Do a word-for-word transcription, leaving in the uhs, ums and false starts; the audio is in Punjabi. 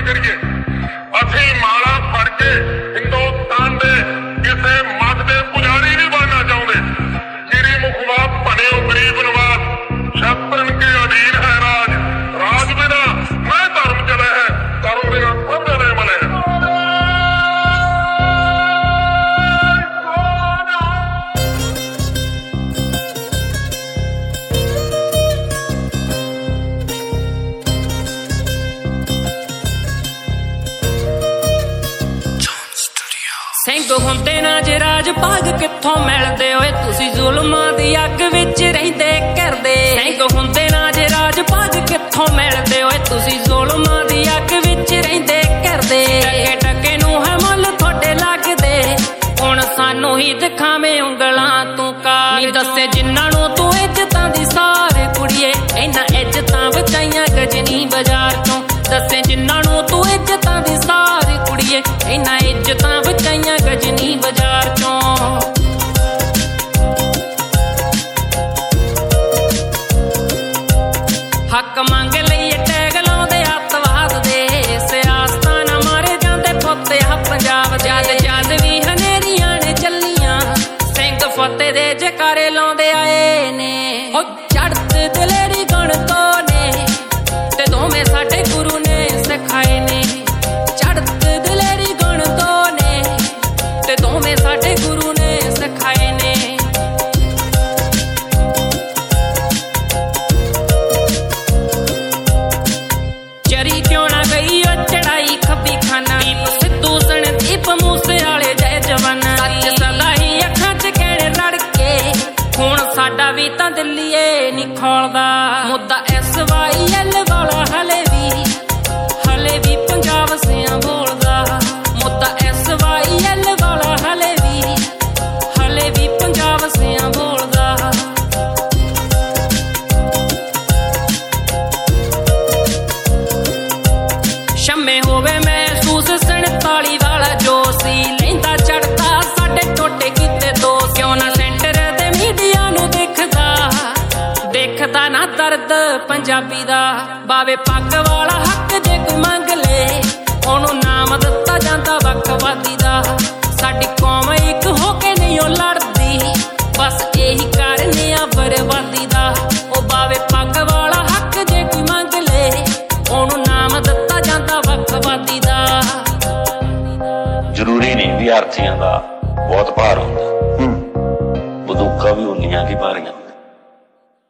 करिए। ਅਸੀਂ ਮਾਲਾ ਫੜ ਕੇ ਹਿੰਦੁਸਤਾਨ ਦੇ ਕਿਸੇ ਮਤ ਦੇ ਪੁਜਾਰੀ ਨਹੀਂ ਬਣਨਾ ਚਾਹੁੰਦੇ। ਮੇਰੀ ਮੁਖਵਾ ਭਣਿਓ ਗਰੀਬ ਨਿਵਾਸ ਸ਼ਾਸਨ ਕੇ ਅਧੀਨ ਹੈ ਰਾਜ। ਰਾਜ ਬਿਨਾ ਮੈਂ ਧਰਮ ਚਲੇ ਹੈ, ਧਰਮ ਬਿਨਾ ਸਭ ਜਣੇ ਮਲੇ ਹੈ। ਸਿੰਘ ਹੁੰਦੇ ਨਾ ਜੇ ਰਾਜ ਭਾਗ ਕਿੱਥੋਂ ਮਿਲਦੇ ਓਏ ਤੁਸੀਂ ਜ਼ੁਲਮਾਂ ਦੀ ਅੱਗ ਵਿੱਚ ਰਹਿੰਦੇ ਕਰਦੇ। ਸਿੰਘ ਹੁੰਦੇ ਨਾ ਜੇ ਰਾਜ ਭਾਗ ਕਿੱਥੋਂ ਮਿਲਦੇ ਓਏ ਤੁਸੀਂ ਜ਼ੁਲਮਾਂ ਦੀ ਅੱਗ ਵਿੱਚ ਰਹਿੰਦੇ ਕਰਦੇ। ਟਕੇ ਟਕੇ ਨੂੰ ਹੈ ਮੁੱਲ ਤੁਹਾਡੇ ਲੱਗਦੇ, ਹੁਣ ਸਾਨੂੰ ਹੀ ਦਿਖਾਵੇਂ ਉਂਗਲਾਂ ਤੂੰ ਕਾਰ। ਨੀ ਦੱਸੇ ਜਿਨ੍ਹਾਂ ਨੂੰ ਤੂੰ ਇੱਜ਼ਤਾਂ ਦੀ ਸਾਰੇ ਕੁੜੀਏ, ਇਹਨਾਂ ਇੱਜ਼ਤਾਂ ਬਚਾਈਆਂ ਗਜਨੀ ਬਾਜ਼ਾਰ ਚੋਂ। ਦੱਸੇ ਜਿਨ੍ਹਾਂ ਨੂੰ ਤੂੰ ਇੱਜ਼ਤਾਂ ਦੀ ਸਾਰੀ ਕੁੜੀਏ, ਇਹਨਾਂ ਇੱਜ਼ਤਾਂ ਬਚਾਈਆਂ ਗਜਨੀ ਬਾਜ਼ਾਰ ਚੋਂ। ਹੱਕ ਮੰਗ ਲਈਏ ਟੈਗ ਲਾਉਂਦੇ ਅੱਤਵਾਦ ਦੇ, ਸਿਆਸਤਾਂ ਨਾ ਮਾਰੇ ਜਾਂਦੇ ਪੁੱਤ ਆ ਪੰਜਾਬ। ਜਦ ਜਦ ਵੀ ਹਨੇਰੀਆਂ ਨੇ ਚੱਲੀਆਂ, ਸਿੰਘ ਫਤਿਹ ਦੇ ਜਕਾਰੇ ਲਾਉਂਦੇ ਆਏ ਨੇ। ਉਹ ਚੜ੍ਹਤ ਦਲੇਰੀ ਗਣ ਤੋਂ ਨੇ ਤੇ ਦੋਵੇਂ ਸਾਡੇ ਗੁਰੂ ਨੇ ਸਿਖਾਏ ਨੇ। ਚੜ੍ਹਤ ਦਲੇਰੀ ਗਣ ਤੋਂ ਨੇ ਤੇ ਦੋਵੇਂ ਸਾਡੇ ਗੁਰੂ ਨੇ ਸਿਖਾਏ ਨੇ। ਚਰੀ ਕਿਉਂ ਨਾ ਗਈ ਉਹ ਚੜਾਈ ਖੱਬੀ ਖਾਨਾ, ਦੀਪ ਸਿੱਧੂ ਸਣ ਦੀਪ ਮੂਸੇ ਵਾਲੇ ਜੈ ਜਵਾਨਾ। ਸੱਚ ਸਦਾ ਹੀ ਅੱਖਾਂ ਚ ਕਹਿਣੇ ਰੜ ਕੇ, ਹੁਣ ਸਾਡਾ ਵੀ ਤਾਂ ਦਿੱਲੀਏ ਨੀ ਖੋਲਦਾ। ਮੁੱਦਾ ਐਸ ਵਾਈ ਐਲ ਵਾਲਾ ਹਲੇ ਵੀ ਹਲੇ ਵੀ ਪੰਜਾਬ ਸਿਆਂ ਬੋਲਦਾ। ਮੁੱਦਾ ਐਸ ਵਾਈ ਐਲ ਵਾਲਾ ਹਲੇ ਵੀ ਹਲੇ ਵੀ ਪੰਜਾਬ ਸਿਆਂ ਬੋਲਦਾ। ਸ਼ੰਮੇ ਹੋਵੇ ਮਹਿਸੂਸ ਸੰਤਾਲੀ ਵਾਲਾ ਜੋ ਸੀ, ਲੈਂਦਾ ਚੜਦਾ ਸਾਡੇ ਟੋਟੇ ਕੀਤੇ ਦੋ। ਕਿਉਂ ਨਾ ਸੈਂਟਰ ਦੇ ਮੀਡੀਆ ਨੂੰ ਦਿਖਦਾ, ਦੇਖਦਾ ਨਾ ਦਰਦ ਪੰਜਾਬੀ ਦਾ। ਬਾਵੇ ਪੱਗ ਵਾਲਾ ਹੱਕ ਜੇ ਕੋਈ ਮੰਗ ਲੇ, ਉਹਨੂੰ ਨਾਮ ਦਿੱਤਾ ਜਾਂਦਾ ਵੱਖਵਾਦੀ ਦਾ। ਸਾਡੀ ਕੌਮ ਇੱਕ ਹੋ ਕੇ ਨਹੀਂ ਉਹ ਲੜਦੀ, ਬਸ ਇਹੀ ਕਾਰਨ ਆ ਬਰਬਾਦੀ ਦਾ। ਉਹ ਬਾਵੇ ਪੱਗ ਵਾਲਾ ਹੱਕ ਜੇ ਕੋਈ ਮੰਗ ਲੇ, ਉਹਨੂੰ ਨਾਮ ਦਿੱਤਾ ਜਾਂਦਾ ਵੱਖਵਾਦੀ ਦਾ। ਜ਼ਰੂਰੀ ਨਹੀਂ ਵਿਦਿਆਰਥੀਆਂ ਦਾ ਬਹੁਤ ਭਾਰ ਹੁੰਦਾ।